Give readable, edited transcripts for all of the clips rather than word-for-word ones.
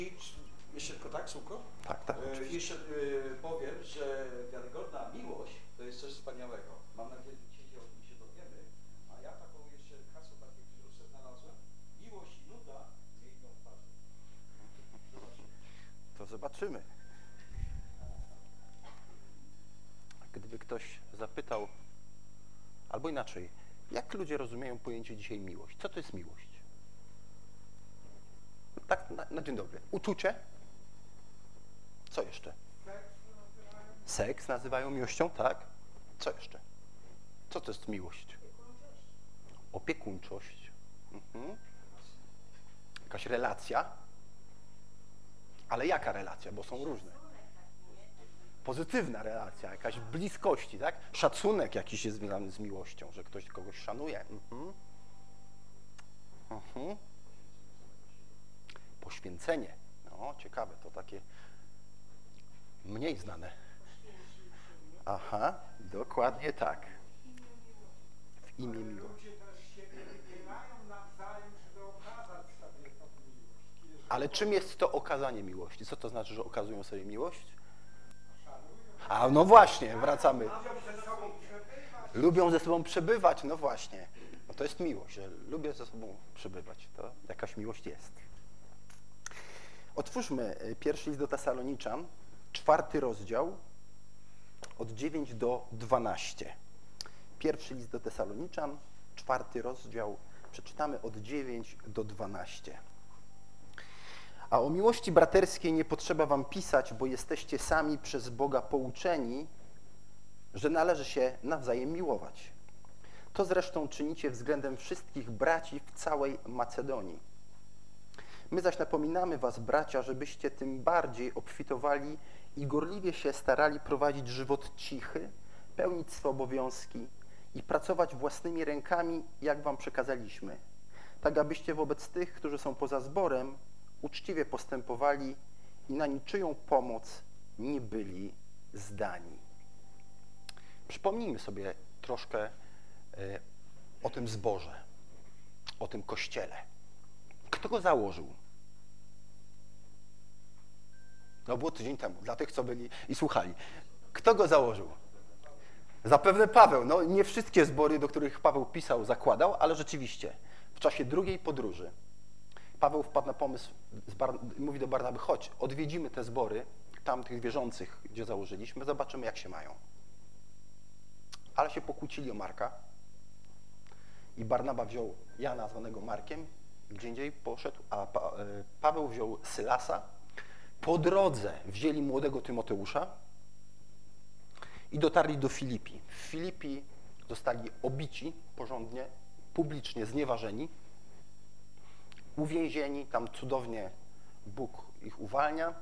Jeszcze tylko tak, Słuko? Tak, tak. Jeszcze powiem, że wiarygodna miłość to jest coś wspaniałego. Mam nadzieję, że dzisiaj o tym się dowiemy. A ja taką jeszcze hasło takie, które sobie znalazłem. Miłość i nuda nie idą w parze. Zobaczymy. To zobaczymy. Gdyby ktoś zapytał, albo inaczej, jak ludzie rozumieją pojęcie dzisiaj miłość? Co to jest miłość? Tak, na dzień dobry. Uczucie? Co jeszcze? Seks nazywają miłością, tak? Co jeszcze? Co to jest miłość? Opiekuńczość. Jakaś relacja? Ale jaka relacja? Bo są różne. Pozytywna relacja, jakaś bliskości, tak? Szacunek jakiś jest związany z miłością, że ktoś kogoś szanuje. Poświęcenie. No, ciekawe, to takie mniej znane. Aha, dokładnie tak. W imię miłości. Ale czym jest to okazanie miłości? Co to znaczy, że okazują sobie miłość? A no właśnie, wracamy. Lubią ze sobą przebywać, no właśnie. No to jest miłość, że lubię ze sobą przebywać. To jakaś miłość jest. Otwórzmy pierwszy list do Tesaloniczan, 4 rozdział, od 9 do 12. Pierwszy list do Tesaloniczan, 4 rozdział, przeczytamy od 9 do 12. A o miłości braterskiej nie potrzeba wam pisać, bo jesteście sami przez Boga pouczeni, że należy się nawzajem miłować. To zresztą czynicie względem wszystkich braci w całej Macedonii. My zaś napominamy was, bracia, żebyście tym bardziej obfitowali i gorliwie się starali prowadzić żywot cichy, pełnić swe obowiązki i pracować własnymi rękami, jak wam przekazaliśmy, tak abyście wobec tych, którzy są poza zborem, uczciwie postępowali i na niczyją pomoc nie byli zdani. Przypomnijmy sobie troszkę o tym zborze, o tym kościele. Kto go założył? No było tydzień temu, dla tych, co byli i słuchali. Kto go założył? Zapewne Paweł. No nie wszystkie zbory, do których Paweł pisał, zakładał, ale rzeczywiście w czasie drugiej podróży Paweł wpadł na pomysł, mówi do Barnaby, chodź, odwiedzimy te zbory, tamtych wierzących, gdzie założyliśmy, zobaczymy, jak się mają. Ale się pokłócili o Marka i Barnaba wziął Jana, zwanego Markiem, gdzie indziej poszedł, a Paweł wziął Sylasa. Po drodze wzięli młodego Tymoteusza i dotarli do Filipi. W Filipi zostali obici porządnie, publicznie znieważeni, uwięzieni, tam cudownie Bóg ich uwalnia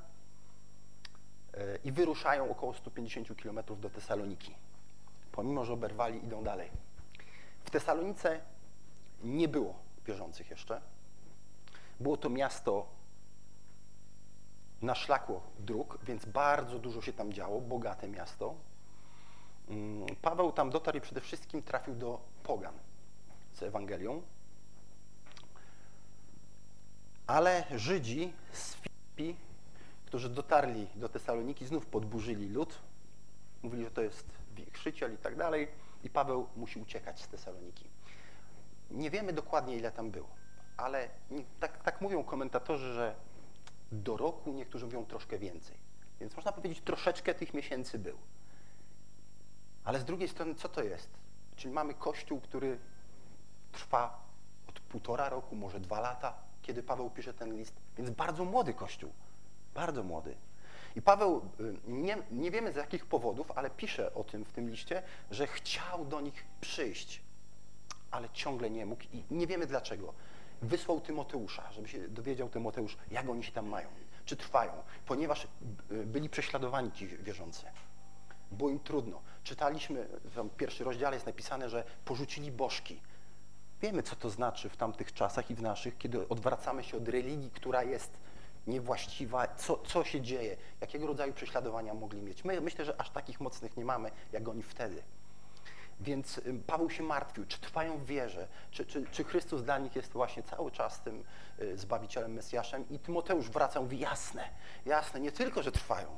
i wyruszają około 150 km do Tesaloniki. Pomimo, że oberwali, idą dalej. W Tesalonice nie było wierzących jeszcze. Było to miasto na szlaku dróg, więc bardzo dużo się tam działo, bogate miasto. Paweł tam dotarł i przede wszystkim trafił do pogan z Ewangelią. Ale Żydzi z Filipi, którzy dotarli do Tesaloniki, znów podburzyli lud. Mówili, że to jest wichrzyciel i tak dalej. I Paweł musi uciekać z Tesaloniki. Nie wiemy dokładnie, ile tam było, ale tak mówią komentatorzy, że do roku, niektórzy mówią troszkę więcej. Więc można powiedzieć, troszeczkę tych miesięcy był. Ale z drugiej strony, co to jest? Czyli mamy Kościół, który trwa od 1,5 roku, może 2 lata, kiedy Paweł pisze ten list. Więc bardzo młody Kościół. Bardzo młody. I Paweł, nie wiemy z jakich powodów, ale pisze o tym w tym liście, że chciał do nich przyjść, ale ciągle nie mógł i nie wiemy dlaczego. Wysłał Tymoteusza, żeby się dowiedział Tymoteusz, jak oni się tam mają, czy trwają, ponieważ byli prześladowani ci wierzący. Było im trudno. Czytaliśmy, w pierwszym rozdziale jest napisane, że porzucili bożki. Wiemy, co to znaczy w tamtych czasach i w naszych, kiedy odwracamy się od religii, która jest niewłaściwa, co się dzieje, jakiego rodzaju prześladowania mogli mieć. My myślę, że aż takich mocnych nie mamy, jak oni wtedy. Więc Paweł się martwił, czy trwają w wierze, czy Chrystus dla nich jest właśnie cały czas tym Zbawicielem, Mesjaszem. I Tymoteusz wraca, mówi jasne, nie tylko, że trwają.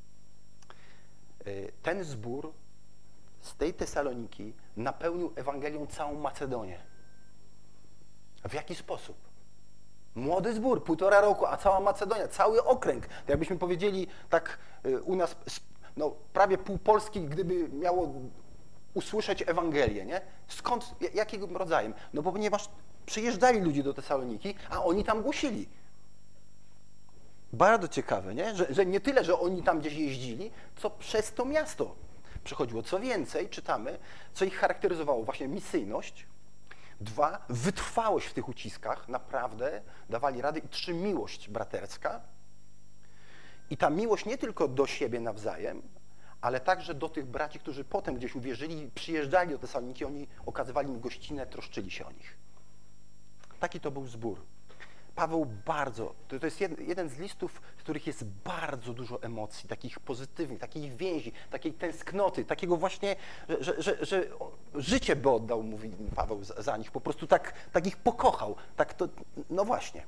Ten zbór z tej Tesaloniki napełnił Ewangelią całą Macedonię. W jaki sposób? Młody zbór, 1,5 roku, a cała Macedonia, cały okręg. To jakbyśmy powiedzieli tak u nas, no, prawie pół Polski, gdyby miało usłyszeć Ewangelię, nie? Skąd, jakim rodzajem? No bo ponieważ przyjeżdżali ludzie do Tesaloniki, a oni tam głosili. Bardzo ciekawe, nie? Że nie tyle, że oni tam gdzieś jeździli, co przez to miasto przechodziło. Co więcej, czytamy, co ich charakteryzowało, właśnie misyjność. 2, wytrwałość w tych uciskach, naprawdę dawali radę. I 3, miłość braterska. I ta miłość nie tylko do siebie nawzajem, ale także do tych braci, którzy potem gdzieś uwierzyli, przyjeżdżali do Tesaloniki, oni okazywali im gościnę, troszczyli się o nich. Taki to był zbór. Paweł bardzo, to jest jeden z listów, w których jest bardzo dużo emocji, takich pozytywnych, takiej więzi, takiej tęsknoty, takiego właśnie, że życie by oddał, mówi Paweł za nich, po prostu tak ich pokochał. Tak to, no właśnie.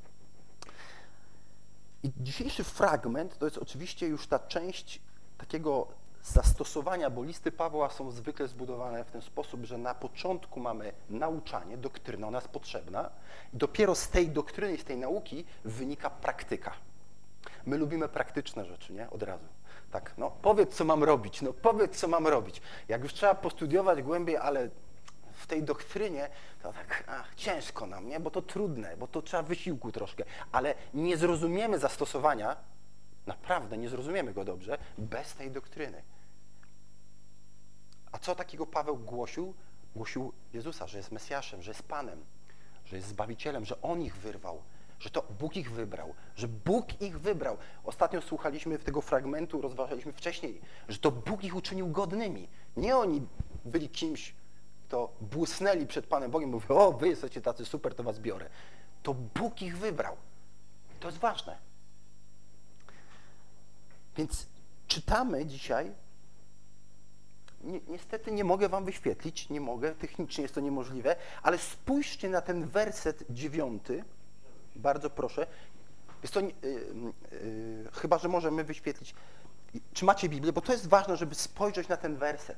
I dzisiejszy fragment to jest oczywiście już ta część takiego zastosowania, bo listy Pawła są zwykle zbudowane w ten sposób, że na początku mamy nauczanie, doktryna, ona jest potrzebna i dopiero z tej doktryny, z tej nauki wynika praktyka. My lubimy praktyczne rzeczy, nie? Od razu. Tak, no powiedz, co mam robić, Jak już trzeba postudiować głębiej, ale w tej doktrynie to tak ciężko nam, nie? Bo to trudne, bo to trzeba wysiłku troszkę, ale nie zrozumiemy zastosowania, naprawdę nie zrozumiemy go dobrze, bez tej doktryny. A co takiego Paweł głosił? Głosił Jezusa, że jest Mesjaszem, że jest Panem, że jest Zbawicielem, że On ich wyrwał, że to Bóg ich wybrał, że Bóg ich wybrał. Ostatnio słuchaliśmy tego fragmentu, rozważaliśmy wcześniej, że to Bóg ich uczynił godnymi. Nie oni byli kimś, kto błysnęli przed Panem Bogiem, mówią, o, wy jesteście tacy super, to was biorę. To Bóg ich wybrał. To jest ważne. Więc czytamy dzisiaj, niestety nie mogę wam wyświetlić, nie mogę, technicznie jest to niemożliwe, ale spójrzcie na ten werset 9, bardzo proszę. Jest to, chyba że możemy wyświetlić, czy macie Biblię, bo to jest ważne, żeby spojrzeć na ten werset.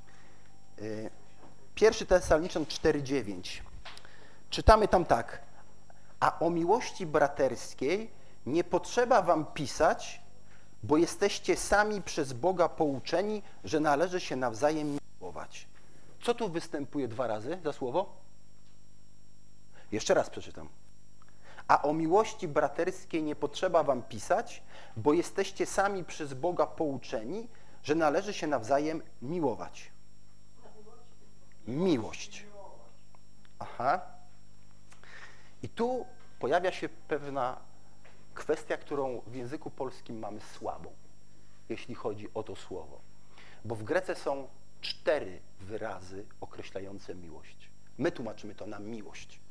1 Tesaloniczan 4,9. Czytamy tam tak. A o miłości braterskiej nie potrzeba wam pisać, bo jesteście sami przez Boga pouczeni, że należy się nawzajem miłować. Co tu występuje 2 razy za słowo? Jeszcze raz przeczytam. A o miłości braterskiej nie potrzeba wam pisać, bo jesteście sami przez Boga pouczeni, że należy się nawzajem miłować. Miłość. Aha. I tu pojawia się pewna kwestia, którą w języku polskim mamy słabą, jeśli chodzi o to słowo. Bo w Grece są 4 wyrazy określające miłość. My tłumaczymy to na miłość.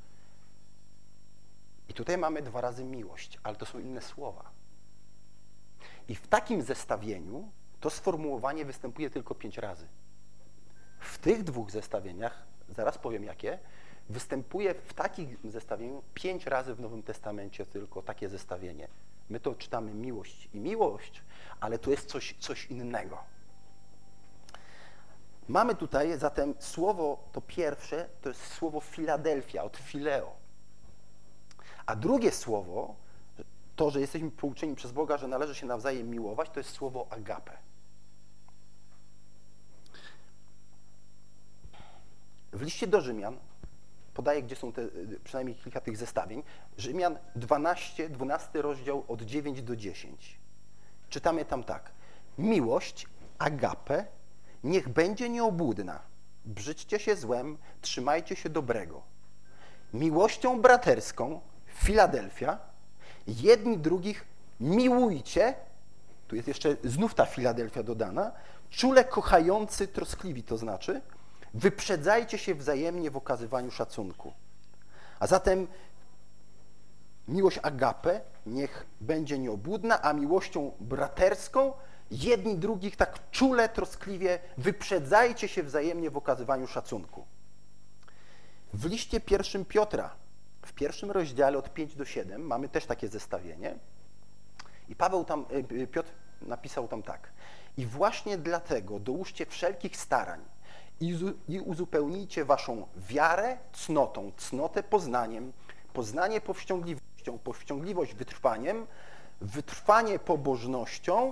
I tutaj mamy 2 razy miłość, ale to są inne słowa. I w takim zestawieniu to sformułowanie występuje tylko 5 razy. W tych 2 zestawieniach, zaraz powiem jakie, występuje w takim zestawieniu 5 razy w Nowym Testamencie tylko takie zestawienie. My to czytamy miłość i miłość, ale to jest coś innego. Mamy tutaj zatem słowo, to pierwsze, to jest słowo Filadelfia, od Fileo. A drugie słowo, to, że jesteśmy pouczeni przez Boga, że należy się nawzajem miłować, to jest słowo agape. W liście do Rzymian, podaję, gdzie są przynajmniej kilka tych zestawień, Rzymian 12 rozdział od 9 do 10. Czytamy tam tak. Miłość, agape, niech będzie nieobłudna. Brzydźcie się złem, trzymajcie się dobrego. Miłością braterską, Filadelfia, jedni drugich miłujcie, tu jest jeszcze znów ta Filadelfia dodana, czule kochający, troskliwi to znaczy, wyprzedzajcie się wzajemnie w okazywaniu szacunku. A zatem miłość agape niech będzie nieobłudna, a miłością braterską jedni drugich tak czule, troskliwie wyprzedzajcie się wzajemnie w okazywaniu szacunku. W liście 1 Piotra, w 1 rozdziale od 5 do 7 mamy też takie zestawienie i Piotr napisał tam tak. I właśnie dlatego dołóżcie wszelkich starań i uzupełnijcie waszą wiarę cnotą, cnotę poznaniem, poznanie powściągliwością, powściągliwość wytrwaniem, wytrwanie pobożnością,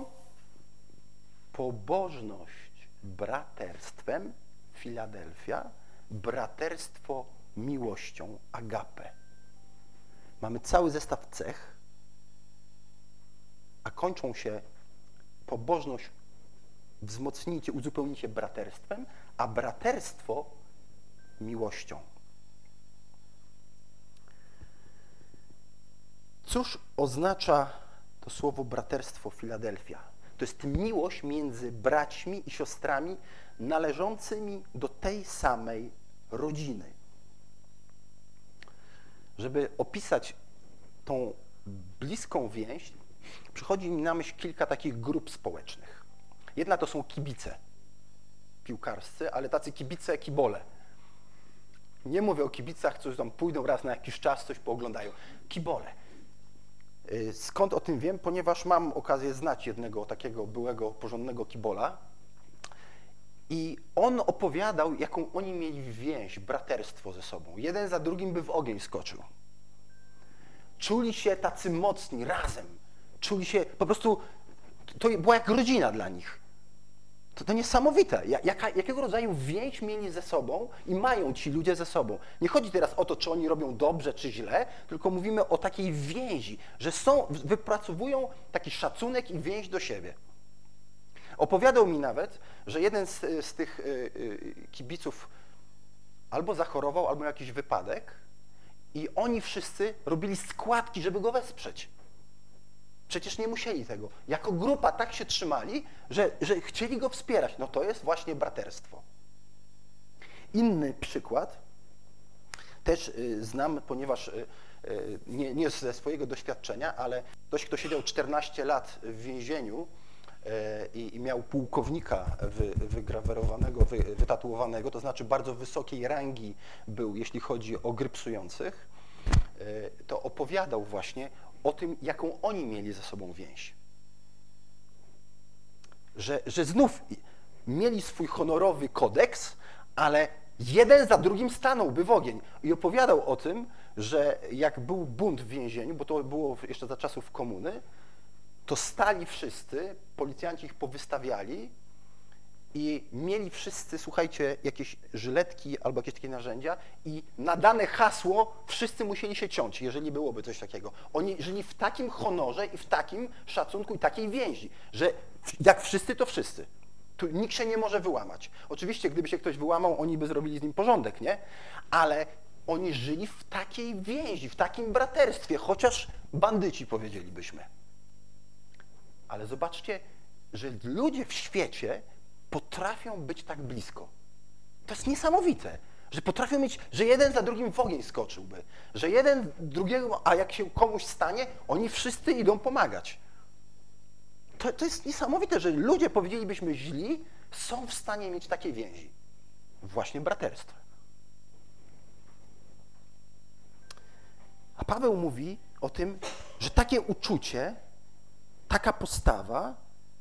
pobożność braterstwem, Filadelfia, braterstwo miłością, agape. Mamy cały zestaw cech, a kończą się pobożność, wzmocnijcie, uzupełnijcie braterstwem, a braterstwo miłością. Cóż oznacza to słowo braterstwo Filadelfia? To jest miłość między braćmi i siostrami należącymi do tej samej rodziny. Żeby opisać tą bliską więź, przychodzi mi na myśl kilka takich grup społecznych. Jedna to są kibice piłkarscy, ale tacy kibice kibole. Nie mówię o kibicach, którzy tam pójdą raz na jakiś czas, coś pooglądają. Kibole. Skąd o tym wiem? Ponieważ mam okazję znać jednego takiego byłego, porządnego kibola i on opowiadał, jaką oni mieli więź, braterstwo ze sobą. Jeden za drugim by w ogień skoczył. Czuli się tacy mocni razem. Czuli się po prostu, to była jak rodzina dla nich. To niesamowite, jakiego rodzaju więź mieli ze sobą i mają ci ludzie ze sobą. Nie chodzi teraz o to, czy oni robią dobrze, czy źle, tylko mówimy o takiej więzi, że wypracowują taki szacunek i więź do siebie. Opowiadał mi nawet, że jeden z tych kibiców albo zachorował, albo miał jakiś wypadek i oni wszyscy robili składki, żeby go wesprzeć. Przecież nie musieli tego. Jako grupa tak się trzymali, że chcieli go wspierać. No to jest właśnie braterstwo. Inny przykład też znam, ponieważ nie ze swojego doświadczenia, ale ktoś, kto siedział 14 lat w więzieniu i miał pułkownika wygrawerowanego, wytatuowanego, to znaczy bardzo wysokiej rangi był, jeśli chodzi o grypsujących, to opowiadał właśnie o tym, jaką oni mieli ze sobą więź. Że znów mieli swój honorowy kodeks, ale jeden za drugim stanąłby w ogień. I opowiadał o tym, że jak był bunt w więzieniu, bo to było jeszcze za czasów komuny, to stali wszyscy, policjanci ich powystawiali i mieli wszyscy, słuchajcie, jakieś żyletki albo jakieś takie narzędzia i na dane hasło wszyscy musieli się ciąć, jeżeli byłoby coś takiego. Oni żyli w takim honorze i w takim szacunku i takiej więzi, że jak wszyscy, to wszyscy. Tu nikt się nie może wyłamać. Oczywiście, gdyby się ktoś wyłamał, oni by zrobili z nim porządek, nie? Ale oni żyli w takiej więzi, w takim braterstwie, chociaż bandyci, powiedzielibyśmy. Ale zobaczcie, że ludzie w świecie potrafią być tak blisko. To jest niesamowite, że potrafią mieć, że jeden za drugim w ogień skoczyłby, że jeden drugiego, a jak się komuś stanie, oni wszyscy idą pomagać. To jest niesamowite, że ludzie, powiedzielibyśmy źli, są w stanie mieć takie więzi. Właśnie braterstwo. A Paweł mówi o tym, że takie uczucie, taka postawa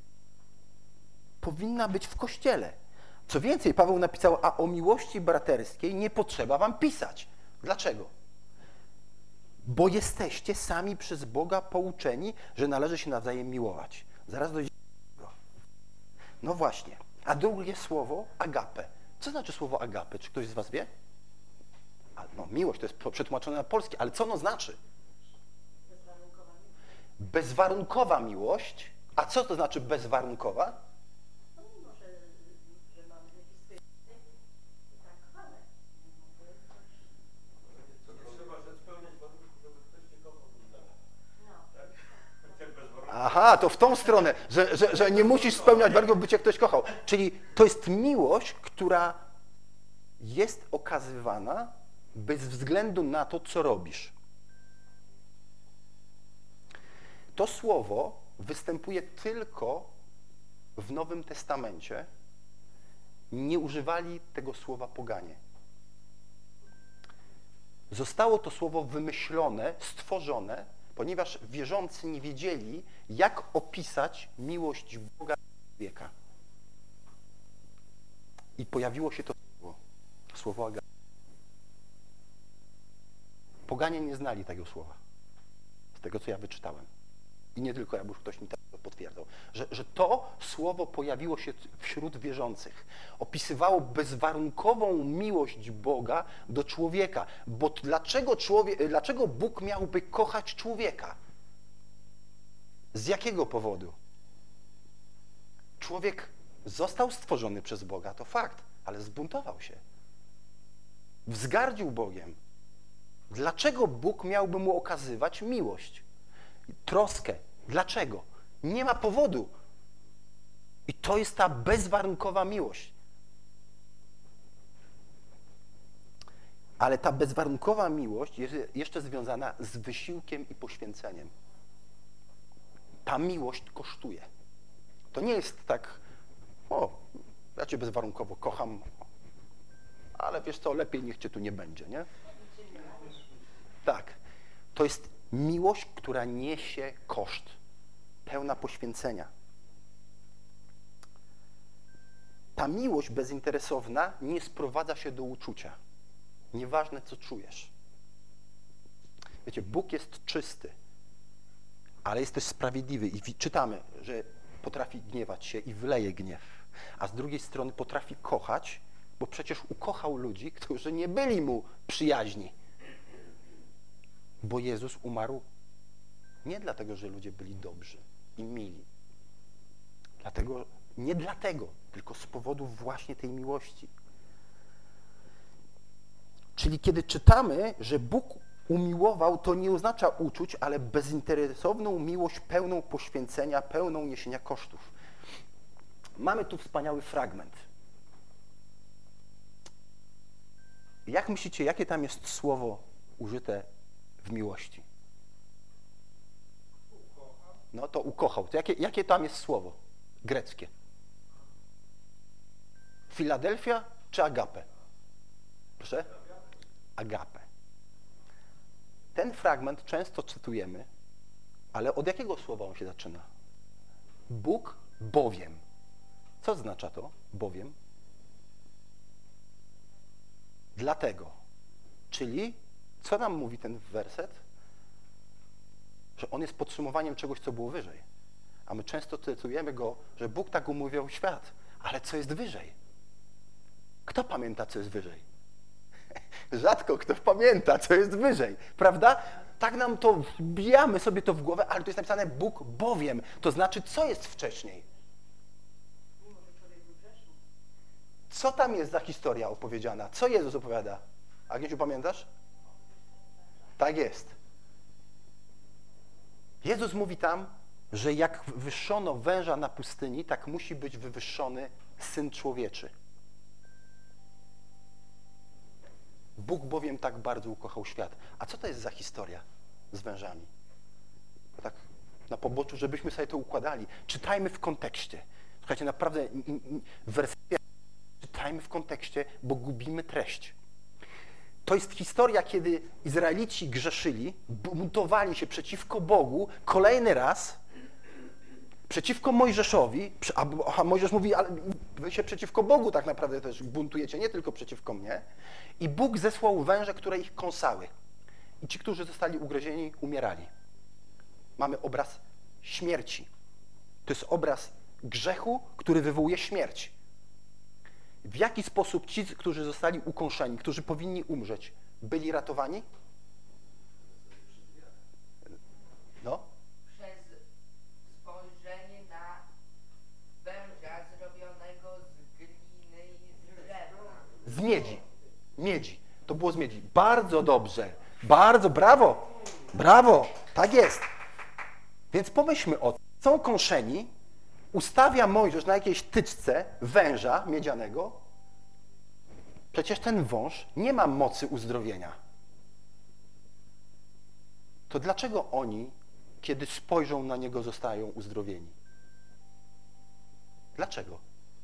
powinna być w Kościele. Co więcej, Paweł napisał, a o miłości braterskiej nie potrzeba wam pisać. Dlaczego? Bo jesteście sami przez Boga pouczeni, że należy się nawzajem miłować. Zaraz dojdzie do tego. No właśnie. A drugie słowo, agape. Co znaczy słowo agape? Czy ktoś z was wie? No, miłość to jest przetłumaczone na polski, ale co ono znaczy? Bezwarunkowa miłość. Bezwarunkowa miłość. A co to znaczy bezwarunkowa? No mimo, że mamy jakieś swoje i tak kochane. To trzeba spełniać warunki, żeby ktoś cię kochał. No. Tak? Tak bezwarunkowo. Aha, to w tą stronę, że nie musisz spełniać warunków, by cię ktoś kochał. Czyli to jest miłość, która jest okazywana bez względu na to, co robisz. To słowo występuje tylko w Nowym Testamencie nie używali tego słowa poganie. Zostało to słowo wymyślone, stworzone, ponieważ wierzący nie wiedzieli, jak opisać miłość Boga do człowieka. I pojawiło się to słowo agape. Poganie nie znali tego słowa, z tego, co ja wyczytałem. I nie tylko ja, bo już ktoś mi to potwierdzał, że to słowo pojawiło się wśród wierzących. Opisywało bezwarunkową miłość Boga do człowieka. Bo dlaczego Bóg miałby kochać człowieka? Z jakiego powodu? Człowiek został stworzony przez Boga, to fakt, ale zbuntował się. Wzgardził Bogiem. Dlaczego Bóg miałby mu okazywać miłość? Troskę. Dlaczego? Nie ma powodu. I to jest ta bezwarunkowa miłość. Ale ta bezwarunkowa miłość jest jeszcze związana z wysiłkiem i poświęceniem. Ta miłość kosztuje. To nie jest tak, ja cię bezwarunkowo kocham, ale wiesz co, lepiej niech cię tu nie będzie, nie? Tak. To jest miłość, która niesie koszt, pełna poświęcenia. Ta miłość bezinteresowna nie sprowadza się do uczucia. Nieważne, co czujesz. Wiecie, Bóg jest czysty, ale jest też sprawiedliwy. I czytamy, że potrafi gniewać się i wyleje gniew. A z drugiej strony potrafi kochać, bo przecież ukochał ludzi, którzy nie byli mu przyjaźni. Bo Jezus umarł nie dlatego, że ludzie byli dobrzy i mili. Nie dlatego, tylko z powodu właśnie tej miłości. Czyli kiedy czytamy, że Bóg umiłował, to nie oznacza uczuć, ale bezinteresowną miłość pełną poświęcenia, pełną niesienia kosztów. Mamy tu wspaniały fragment. Jak myślicie, jakie tam jest słowo użyte w miłości? No to ukochał. To jakie tam jest słowo greckie? Filadelfia czy agape? Proszę? Agape. Ten fragment często cytujemy, ale od jakiego słowa on się zaczyna? Bóg bowiem. Co oznacza to? Bowiem? Dlatego. Czyli, co nam mówi ten werset? Że on jest podsumowaniem czegoś, co było wyżej. A my często cytujemy go, że Bóg tak umawiał świat. Ale co jest wyżej? Kto pamięta, co jest wyżej? Rzadko kto pamięta, co jest wyżej. Prawda? Tak nam to wbijamy sobie to w głowę, ale tu jest napisane Bóg bowiem. To znaczy, co jest wcześniej? Co tam jest za historia opowiedziana? Co Jezus opowiada? Agniesiu, pamiętasz? Tak jest. Jezus mówi tam, że jak wywyższono węża na pustyni, tak musi być wywyższony Syn Człowieczy. Bóg bowiem tak bardzo ukochał świat. A co to jest za historia z wężami? To tak na poboczu, żebyśmy sobie to układali. Czytajmy w kontekście. Słuchajcie, naprawdę wersja czytajmy w kontekście, bo gubimy treść. To jest historia, kiedy Izraelici grzeszyli, buntowali się przeciwko Bogu kolejny raz, przeciwko Mojżeszowi, a Mojżesz mówi, ale wy się przeciwko Bogu tak naprawdę też buntujecie, nie tylko przeciwko mnie. I Bóg zesłał węże, które ich kąsały. I ci, którzy zostali ugryzieni, umierali. Mamy obraz śmierci. To jest obraz grzechu, który wywołuje śmierć. W jaki sposób ci, którzy zostali ukąszeni, którzy powinni umrzeć, byli ratowani? No? Przez spojrzenie na węża zrobionego z gliny i z drewna. Z miedzi. Miedzi. To było z miedzi. Bardzo dobrze. Bardzo, brawo. Brawo. Tak jest. Więc pomyślmy o tym. Są kąszeni, ustawia Mojżesz na jakiejś tyczce węża miedzianego. Przecież ten wąż nie ma mocy uzdrowienia. To dlaczego oni, kiedy spojrzą na niego, zostają uzdrowieni? Dlaczego?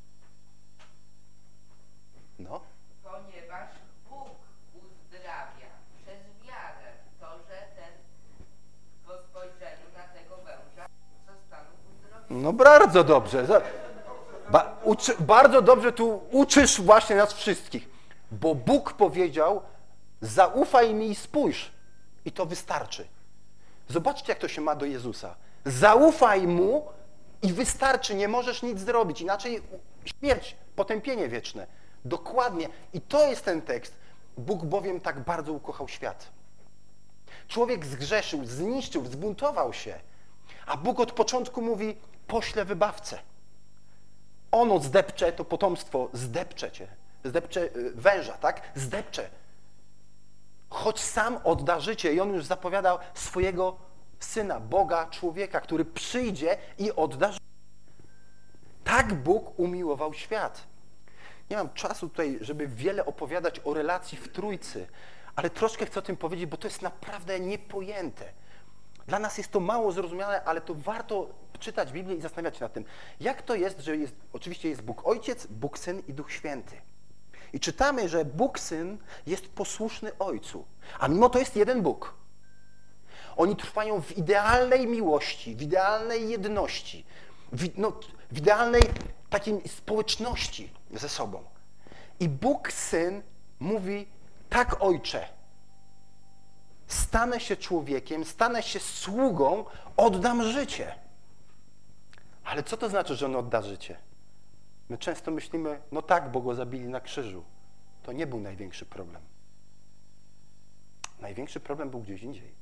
No. Ponieważ Bóg uzdrawia przez wiarę. To, że ten po spojrzeniu na tego węża zostaną uzdrowieni. No bardzo dobrze. Bardzo dobrze tu uczysz właśnie nas wszystkich. Bo Bóg powiedział, zaufaj mi i spójrz. I to wystarczy. Zobaczcie, jak to się ma do Jezusa. Zaufaj Mu i wystarczy. Nie możesz nic zrobić. Inaczej śmierć, potępienie wieczne. Dokładnie. I to jest ten tekst. Bóg bowiem tak bardzo ukochał świat. Człowiek zgrzeszył, zniszczył, zbuntował się. A Bóg od początku mówi, poślę wybawcę. Ono zdepcze, to potomstwo zdepcze cię. Zdepcze węża, tak? Zdepcze. Choć sam odda życie i on już zapowiadał swojego Syna, Boga, człowieka, który przyjdzie i odda życie. Tak Bóg umiłował świat. Nie mam czasu tutaj, żeby wiele opowiadać o relacji w Trójcy, ale troszkę chcę o tym powiedzieć, bo to jest naprawdę niepojęte. Dla nas jest to mało zrozumiałe, ale to warto czytać Biblię i zastanawiać się nad tym. Jak to jest, że oczywiście jest Bóg Ojciec, Bóg Syn i Duch Święty. I czytamy, że Bóg Syn jest posłuszny Ojcu, a mimo to jest jeden Bóg. Oni trwają w idealnej miłości, w idealnej jedności, w idealnej takiej społeczności ze sobą. I Bóg Syn mówi, tak Ojcze, stanę się człowiekiem, stanę się sługą, oddam życie. Ale co to znaczy, że On odda życie? My często myślimy, no tak, bo Go zabili na krzyżu. To nie był największy problem. Największy problem był gdzieś indziej.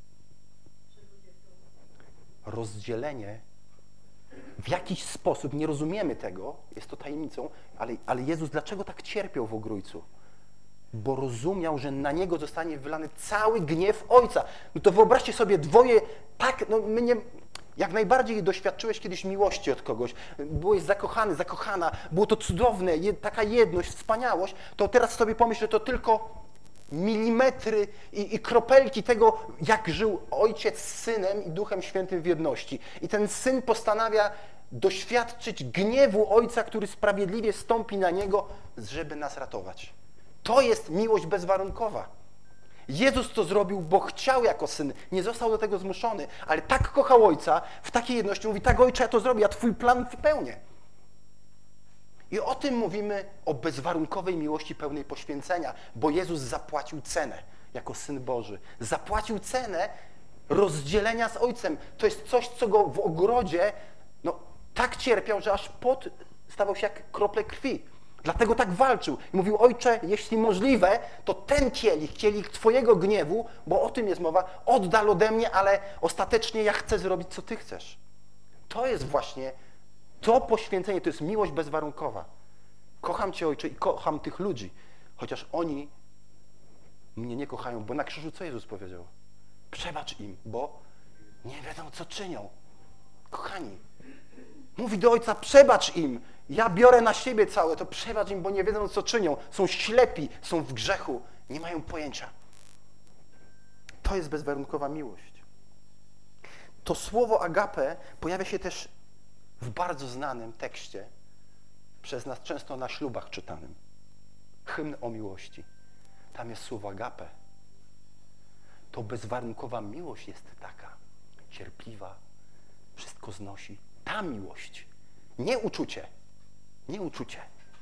Rozdzielenie w jakiś sposób, nie rozumiemy tego, jest to tajemnicą, ale Jezus dlaczego tak cierpiał w Ogrójcu? Bo rozumiał, że na Niego zostanie wylany cały gniew Ojca. No to wyobraźcie sobie dwoje, tak, no my nie... Jak najbardziej doświadczyłeś kiedyś miłości od kogoś, byłeś zakochany, zakochana, było to cudowne, taka jedność, wspaniałość, to teraz sobie pomyśl, że to tylko milimetry i kropelki tego, jak żył Ojciec z Synem i Duchem Świętym w jedności. I ten Syn postanawia doświadczyć gniewu Ojca, który sprawiedliwie stąpi na Niego, żeby nas ratować. To jest miłość bezwarunkowa. Jezus to zrobił, bo chciał jako Syn, nie został do tego zmuszony, ale tak kochał Ojca, w takiej jedności mówi, tak Ojcze, ja to zrobię, ja Twój plan wypełnię. I o tym mówimy, o bezwarunkowej miłości pełnej poświęcenia, bo Jezus zapłacił cenę jako Syn Boży. Zapłacił cenę rozdzielenia z Ojcem. To jest coś, co Go w ogrodzie tak cierpiał, że aż pot stawał się jak krople krwi. Dlatego tak walczył. I mówił, Ojcze, jeśli możliwe, to ten kielich Twojego gniewu, bo o tym jest mowa, oddal ode mnie, ale ostatecznie ja chcę zrobić, co Ty chcesz. To jest właśnie to poświęcenie, to jest miłość bezwarunkowa. Kocham Cię, Ojcze, i kocham tych ludzi, chociaż oni mnie nie kochają, bo na krzyżu co Jezus powiedział? Przebacz im, bo nie wiedzą, co czynią. Kochani, mówi do Ojca, przebacz im. Ja biorę na siebie całe, to przebacz im, bo nie wiedzą, co czynią. Są ślepi, są w grzechu, nie mają pojęcia. To jest bezwarunkowa miłość. To słowo agape pojawia się też w bardzo znanym tekście, przez nas często na ślubach czytanym. Hymn o miłości. Tam jest słowo agape. To bezwarunkowa miłość jest taka, cierpliwa, wszystko znosi. Ta miłość, nie uczucie. Nie uczucie.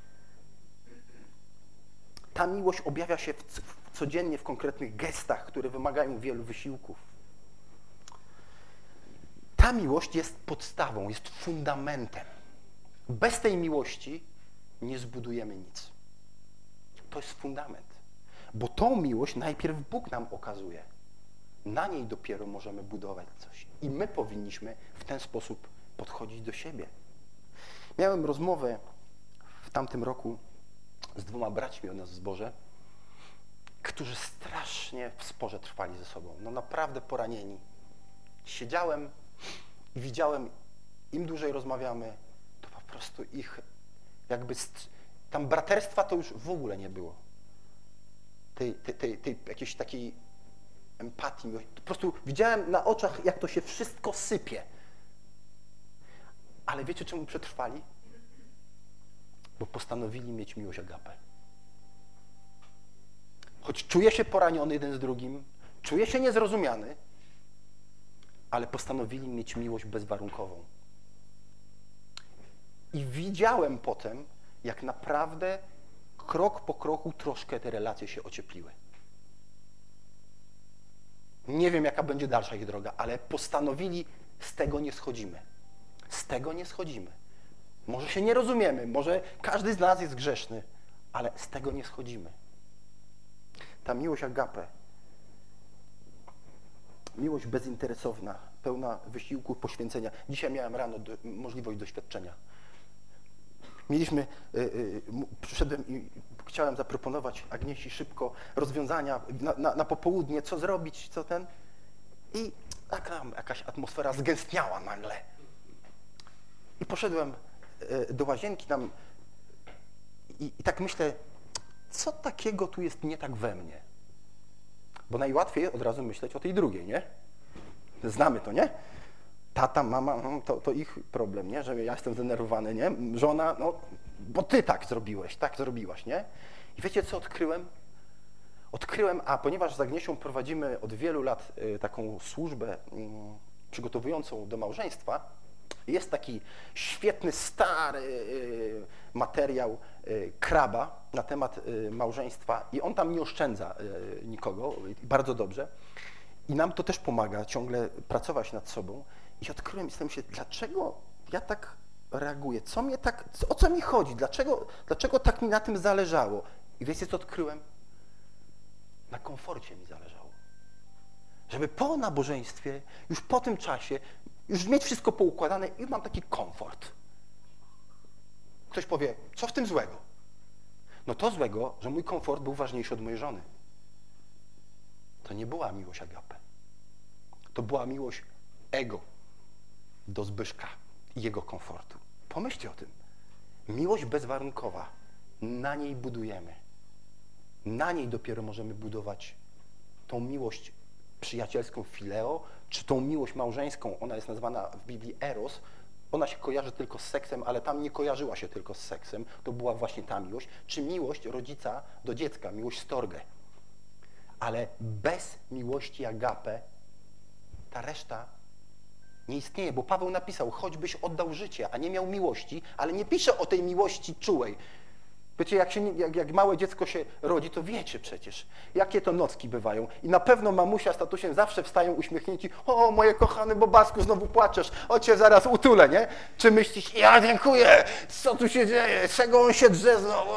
Ta miłość objawia się codziennie w konkretnych gestach, które wymagają wielu wysiłków. Ta miłość jest podstawą, jest fundamentem. Bez tej miłości nie zbudujemy nic. To jest fundament. Bo tą miłość najpierw Bóg nam okazuje. Na niej dopiero możemy budować coś. I my powinniśmy w ten sposób podchodzić do siebie. Miałem rozmowę w tamtym roku z 2 braćmi u nas w zborze, którzy strasznie w sporze trwali ze sobą. No naprawdę poranieni. Siedziałem i widziałem, im dłużej rozmawiamy, to po prostu ich jakby... Tam braterstwa to już w ogóle nie było. Tej jakiejś takiej empatii. Po prostu widziałem na oczach, jak to się wszystko sypie. Ale wiecie, czemu przetrwali? Bo postanowili mieć miłość agape. Choć czuje się poraniony jeden z drugim, czuje się niezrozumiany, ale postanowili mieć miłość bezwarunkową. I widziałem potem, jak naprawdę krok po kroku troszkę te relacje się ociepliły. Nie wiem, jaka będzie dalsza ich droga, ale postanowili, z tego nie schodzimy. Z tego nie schodzimy. Może się nie rozumiemy, może każdy z nas jest grzeszny, ale z tego nie schodzimy. Ta miłość agape, miłość bezinteresowna, pełna wysiłku, poświęcenia. Dzisiaj miałem rano możliwość doświadczenia. Przyszedłem i chciałem zaproponować Agniesi szybko rozwiązania na popołudnie, co zrobić, co ten. I jakaś atmosfera zgęstniała nagle. I poszedłem do łazienki tam i tak myślę, co takiego tu jest nie tak we mnie? Bo najłatwiej od razu myśleć o tej drugiej, nie? Znamy to, nie? Tata, mama, to ich problem, nie? Że ja jestem zdenerwowany, nie? Żona, bo ty tak zrobiłeś, tak zrobiłaś, nie? I wiecie, co odkryłem? A ponieważ z Agniesią prowadzimy od wielu lat taką służbę przygotowującą do małżeństwa, jest taki świetny, stary materiał Kraba na temat małżeństwa i on tam nie oszczędza nikogo, bardzo dobrze. I nam to też pomaga ciągle pracować nad sobą. I odkryłem i stałem się, dlaczego ja tak reaguję? O co mi chodzi? Dlaczego tak mi na tym zależało? I wiecie, co odkryłem? Na komforcie mi zależało. Żeby po nabożeństwie, już po tym czasie, już mieć wszystko poukładane i mam taki komfort. Ktoś powie, co w tym złego? No to złego, że mój komfort był ważniejszy od mojej żony. To nie była miłość agape. To była miłość ego do Zbyszka i jego komfortu. Pomyślcie o tym. Miłość bezwarunkowa. Na niej budujemy. Na niej dopiero możemy budować tą miłość przyjacielską fileo, czy tą miłość małżeńską. Ona jest nazywana w Biblii eros. Ona się kojarzy tylko z seksem, ale tam nie kojarzyła się tylko z seksem. To była właśnie ta miłość. Czy miłość rodzica do dziecka, miłość storge. Ale bez miłości agape ta reszta nie istnieje, bo Paweł napisał, choćbyś oddał życie, a nie miał miłości, ale nie pisze o tej miłości czułej. Wiecie, jak małe dziecko się rodzi, to wiecie przecież, jakie to nocki bywają. I na pewno mamusia z tatusiem zawsze wstają uśmiechnięci, o, moje kochany Bobasku, znowu płaczesz, o cię zaraz utulę, nie? Czy myślisz, ja dziękuję, co tu się dzieje, czego on się drze znowu?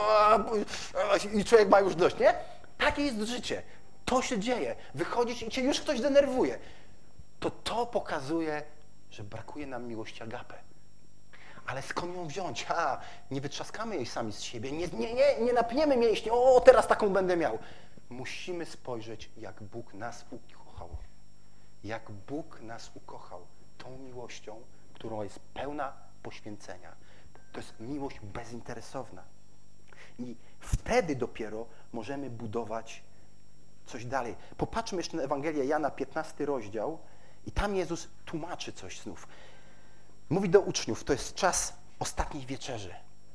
I człowiek ma już dość, nie? Takie jest życie. To się dzieje. Wychodzisz i cię już ktoś denerwuje. To pokazuje, że brakuje nam miłości agape. Ale skąd ją wziąć? Nie wytrzaskamy jej sami z siebie, nie napniemy mięśni, o, teraz taką będę miał. Musimy spojrzeć, jak Bóg nas ukochał. Jak Bóg nas ukochał tą miłością, którą jest pełna poświęcenia. To jest miłość bezinteresowna. I wtedy dopiero możemy budować coś dalej. Popatrzmy jeszcze na Ewangelię Jana, 15 rozdział i tam Jezus tłumaczy coś znów. Mówi do uczniów, to jest czas ostatniej wieczerzy.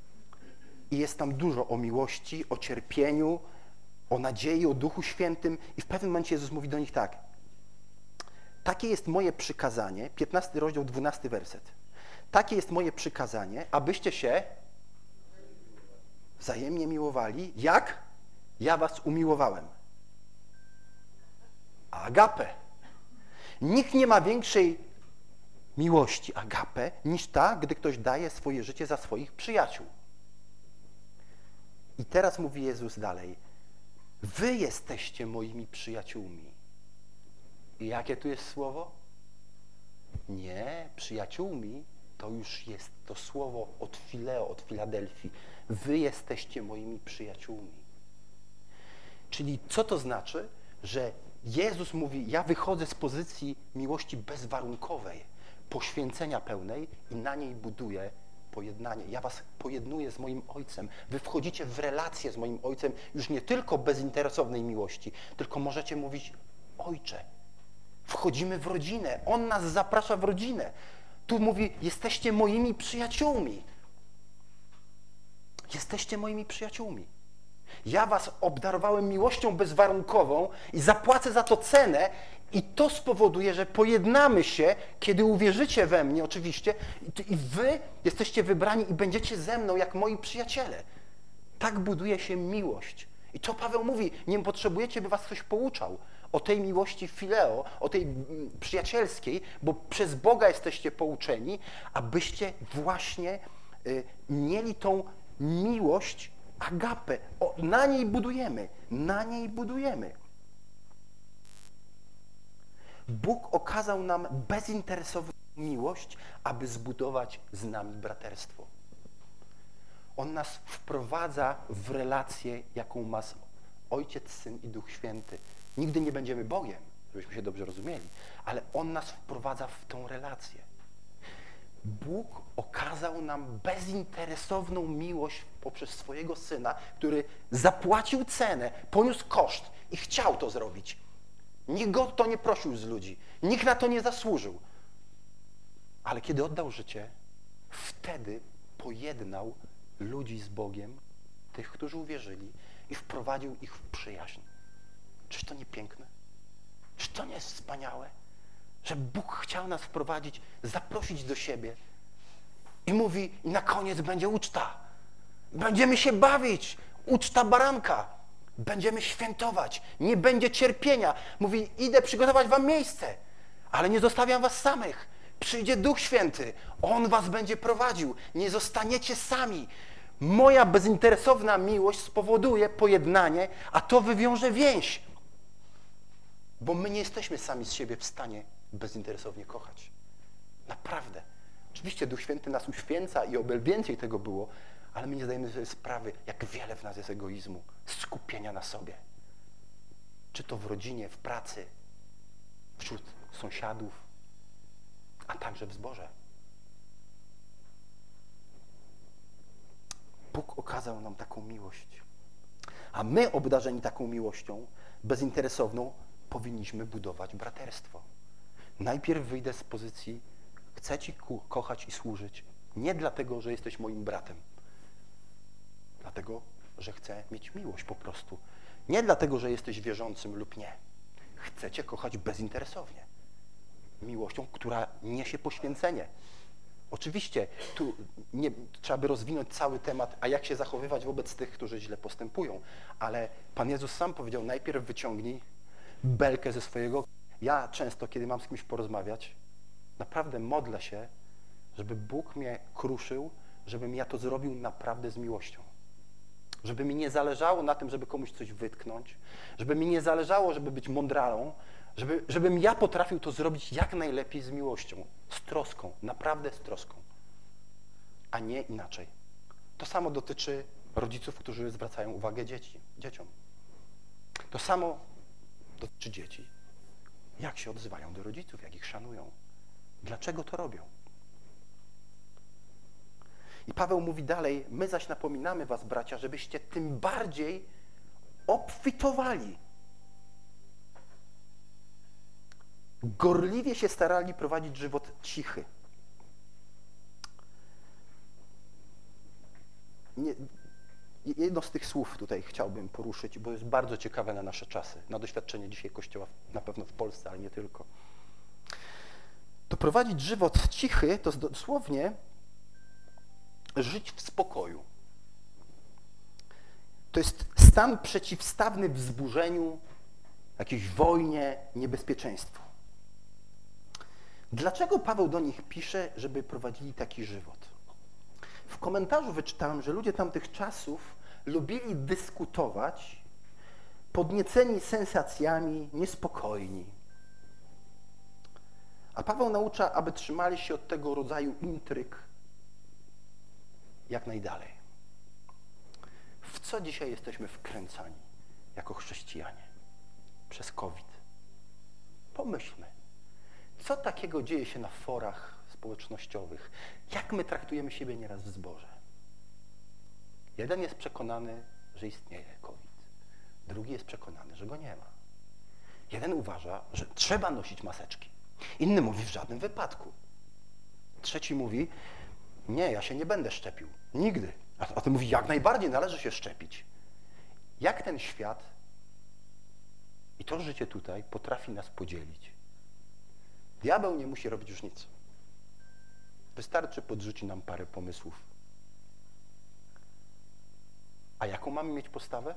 I jest tam dużo o miłości, o cierpieniu, o nadziei, o Duchu Świętym. I w pewnym momencie Jezus mówi do nich tak. Takie jest moje przykazanie, 15 rozdział, 12 werset. Takie jest moje przykazanie, abyście się wzajemnie miłowali, jak ja was umiłowałem. Agape. Nikt nie ma większej miłości agape niż ta, gdy ktoś daje swoje życie za swoich przyjaciół. I teraz mówi Jezus dalej. Wy jesteście moimi przyjaciółmi. I jakie tu jest słowo? Nie, przyjaciółmi to już jest to słowo od Fileo, od Filadelfii. Wy jesteście moimi przyjaciółmi. Czyli co to znaczy? Że Jezus mówi, ja wychodzę z pozycji miłości bezwarunkowej, poświęcenia pełnej i na niej buduję pojednanie. Ja was pojednuję z moim Ojcem. Wy wchodzicie w relację z moim Ojcem już nie tylko bezinteresownej miłości, tylko możecie mówić, Ojcze, wchodzimy w rodzinę. On nas zaprasza w rodzinę. Tu mówi, jesteście moimi przyjaciółmi. Jesteście moimi przyjaciółmi. Ja was obdarowałem miłością bezwarunkową i zapłacę za to cenę i to spowoduje, że pojednamy się, kiedy uwierzycie we mnie oczywiście i wy jesteście wybrani i będziecie ze mną jak moi przyjaciele. Tak buduje się miłość. I to Paweł mówi, nie potrzebujecie, by was ktoś pouczał o tej miłości fileo, o tej przyjacielskiej, bo przez Boga jesteście pouczeni, abyście właśnie mieli tą miłość agapę. Na niej budujemy. Na niej budujemy. Bóg okazał nam bezinteresowną miłość, aby zbudować z nami braterstwo. On nas wprowadza w relację, jaką ma Ojciec, Syn i Duch Święty. Nigdy nie będziemy Bogiem, żebyśmy się dobrze rozumieli, ale On nas wprowadza w tą relację. Bóg okazał nam bezinteresowną miłość poprzez swojego Syna, który zapłacił cenę, poniósł koszt i chciał to zrobić. Nikt go to nie prosił z ludzi. Nikt na to nie zasłużył. Ale kiedy oddał życie, wtedy pojednał ludzi z Bogiem, tych, którzy uwierzyli i wprowadził ich w przyjaźń. Czyż to nie piękne? Czyż to nie jest wspaniałe? Że Bóg chciał nas wprowadzić, zaprosić do siebie i mówi, i na koniec będzie uczta. Będziemy się bawić. Uczta baranka. Będziemy świętować. Nie będzie cierpienia. Mówi, idę przygotować wam miejsce, ale nie zostawiam was samych. Przyjdzie Duch Święty. On was będzie prowadził. Nie zostaniecie sami. Moja bezinteresowna miłość spowoduje pojednanie, a to wywiąże więź. Bo my nie jesteśmy sami z siebie w stanie bezinteresownie kochać. Naprawdę. Oczywiście Duch Święty nas uświęca i oby więcej tego było, ale my nie zdajemy sobie sprawy, jak wiele w nas jest egoizmu, skupienia na sobie. Czy to w rodzinie, w pracy, wśród sąsiadów, a także w zborze. Bóg okazał nam taką miłość. A my, obdarzeni taką miłością bezinteresowną, powinniśmy budować braterstwo. Najpierw wyjdę z pozycji, chcę Ci kochać i służyć. Nie dlatego, że jesteś moim bratem. Dlatego, że chcę mieć miłość po prostu. Nie dlatego, że jesteś wierzącym lub nie. Chcę Cię kochać bezinteresownie. Miłością, która niesie poświęcenie. Oczywiście, tu nie, trzeba by rozwinąć cały temat, a jak się zachowywać wobec tych, którzy źle postępują. Ale Pan Jezus sam powiedział, najpierw wyciągnij belkę ze swojego. Ja często, kiedy mam z kimś porozmawiać, naprawdę modlę się, żeby Bóg mnie kruszył, żebym ja to zrobił naprawdę z miłością. Żeby mi nie zależało na tym, żeby komuś coś wytknąć, żeby mi nie zależało, żeby być mądralą, żebym ja potrafił to zrobić jak najlepiej z miłością, z troską, naprawdę z troską, a nie inaczej. To samo dotyczy rodziców, którzy zwracają uwagę dzieciom. To samo dotyczy dzieci. Jak się odzywają do rodziców, jak ich szanują. Dlaczego to robią? I Paweł mówi dalej, my zaś napominamy was, bracia, żebyście tym bardziej obfitowali. Gorliwie się starali prowadzić żywot cichy. Jedno z tych słów tutaj chciałbym poruszyć, bo jest bardzo ciekawe na nasze czasy, na doświadczenie dzisiaj Kościoła, na pewno w Polsce, ale nie tylko. To prowadzić żywot cichy to dosłownie żyć w spokoju. To jest stan przeciwstawny wzburzeniu, jakiejś wojnie, niebezpieczeństwu. Dlaczego Paweł do nich pisze, żeby prowadzili taki żywot? W komentarzu wyczytałem, że ludzie tamtych czasów lubili dyskutować, podnieceni sensacjami, niespokojni. A Paweł naucza, aby trzymali się od tego rodzaju intryg jak najdalej. W co dzisiaj jesteśmy wkręcani jako chrześcijanie? Przez COVID. Pomyślmy, co takiego dzieje się na forach społecznościowych? Jak my traktujemy siebie nieraz w zborze? Jeden jest przekonany, że istnieje COVID. Drugi jest przekonany, że go nie ma. Jeden uważa, że trzeba nosić maseczki. Inny mówi, w żadnym wypadku. Trzeci mówi, nie, ja się nie będę szczepił. Nigdy. A ty mówi, jak najbardziej należy się szczepić. Jak ten świat i to życie tutaj potrafi nas podzielić? Diabeł nie musi robić już nic. Wystarczy podrzucić nam parę pomysłów. A jaką mamy mieć postawę?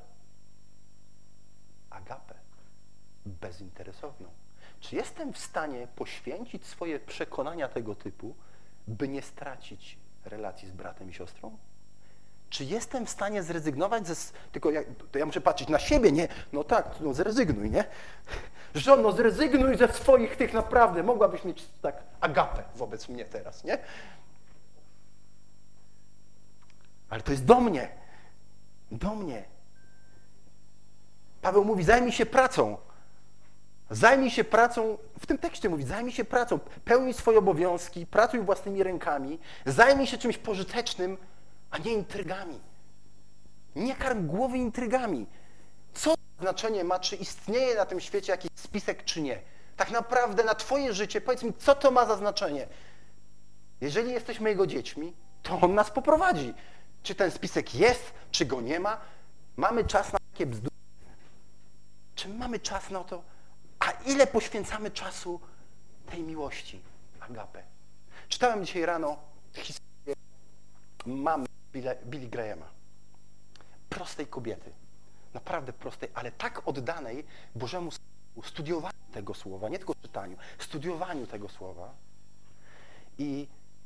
Agapę. Bezinteresowną. Czy jestem w stanie poświęcić swoje przekonania tego typu, by nie stracić relacji z bratem i siostrą? Czy jestem w stanie zrezygnować tylko to ja muszę patrzeć na siebie, nie? No tak, no zrezygnuj, nie? Żono, zrezygnuj ze swoich tych naprawdę. Mogłabyś mieć tak agapę wobec mnie teraz, nie? Ale to jest do mnie. Do mnie. Paweł mówi, zajmij się pracą. Zajmij się pracą, w tym tekście mówi, zajmij się pracą, pełnij swoje obowiązki, pracuj własnymi rękami, zajmij się czymś pożytecznym, a nie intrygami. Nie karm głowy intrygami. Co znaczenie ma, czy istnieje na tym świecie jakiś spisek, czy nie? Tak naprawdę na twoje życie, powiedz mi, co to ma za znaczenie? Jeżeli jesteśmy Jego dziećmi, to On nas poprowadzi. Czy ten spisek jest, czy go nie ma? Mamy czas na takie bzdury? Czy mamy czas na to? A ile poświęcamy czasu tej miłości, agapę? Czytałem dzisiaj rano historię mamy Billy Grahama. Prostej kobiety. Naprawdę prostej, ale tak oddanej Bożemu studiowaniu tego słowa, nie tylko czytaniu, studiowaniu tego słowa. I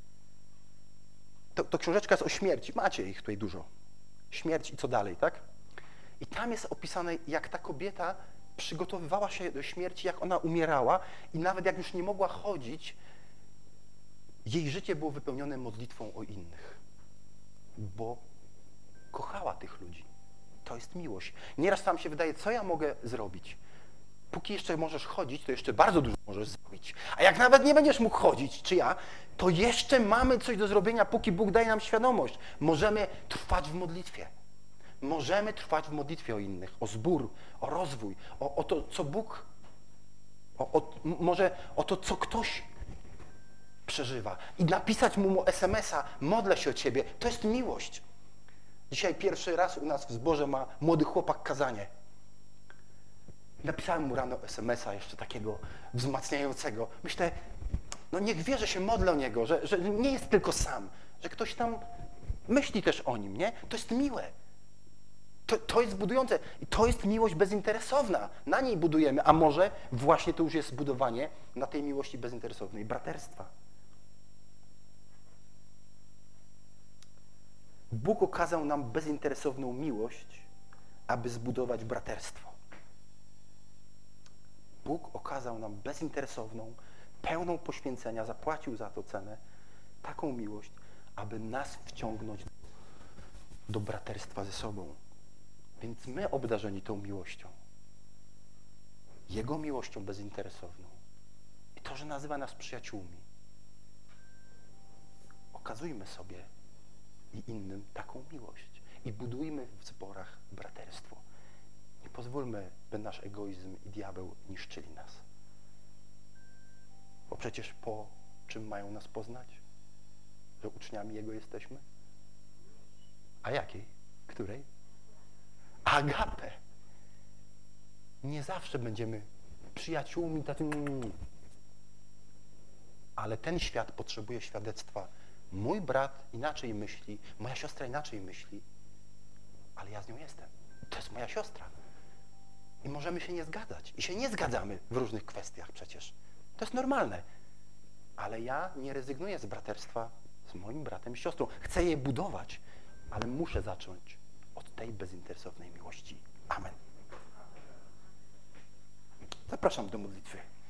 to książeczka jest o śmierci. Macie ich tutaj dużo. Śmierć i co dalej, tak? I tam jest opisane, jak ta kobieta przygotowywała się do śmierci, jak ona umierała i nawet jak już nie mogła chodzić, jej życie było wypełnione modlitwą o innych. Bo kochała tych ludzi. To jest miłość. Nieraz tam się wydaje, co ja mogę zrobić? Póki jeszcze możesz chodzić, to jeszcze bardzo dużo możesz zrobić. A jak nawet nie będziesz mógł chodzić, czy ja, to jeszcze mamy coś do zrobienia, póki Bóg daje nam świadomość. Możemy trwać w modlitwie. Możemy trwać w modlitwie o innych, o zbór, o rozwój, o to, co Bóg, może o to, co ktoś przeżywa. I napisać mu SMS-a, modlę się o ciebie. To jest miłość. Dzisiaj pierwszy raz u nas w zborze ma młody chłopak kazanie. Napisałem mu rano SMS-a jeszcze takiego wzmacniającego. Myślę, no niech wie, że się modlę o niego, że nie jest tylko sam, że ktoś tam myśli też o nim, nie? To jest miłe. To jest budujące. I to jest miłość bezinteresowna. Na niej budujemy, a może właśnie to już jest budowanie na tej miłości bezinteresownej, braterstwa. Bóg okazał nam bezinteresowną miłość, aby zbudować braterstwo. Bóg okazał nam bezinteresowną, pełną poświęcenia, zapłacił za to cenę, taką miłość, aby nas wciągnąć do braterstwa ze sobą. Więc my obdarzeni tą miłością, Jego miłością bezinteresowną i to, że nazywa nas przyjaciółmi, okazujmy sobie i innym taką miłość i budujmy w zborach braterstwo. Nie pozwólmy, by nasz egoizm i diabeł niszczyli nas. Bo przecież po czym mają nas poznać? Że uczniami Jego jesteśmy? A jakiej? Której? Agapę. Nie zawsze będziemy przyjaciółmi takim... Ale ten świat potrzebuje świadectwa. Mój brat inaczej myśli, moja siostra inaczej myśli, ale ja z nią jestem. To jest moja siostra. I możemy się nie zgadzać. I się nie zgadzamy w różnych kwestiach przecież. To jest normalne. Ale ja nie rezygnuję z braterstwa z moim bratem i siostrą. Chcę je budować, ale muszę zacząć od tej bezinteresownej miłości. Amen. Zapraszam do modlitwy.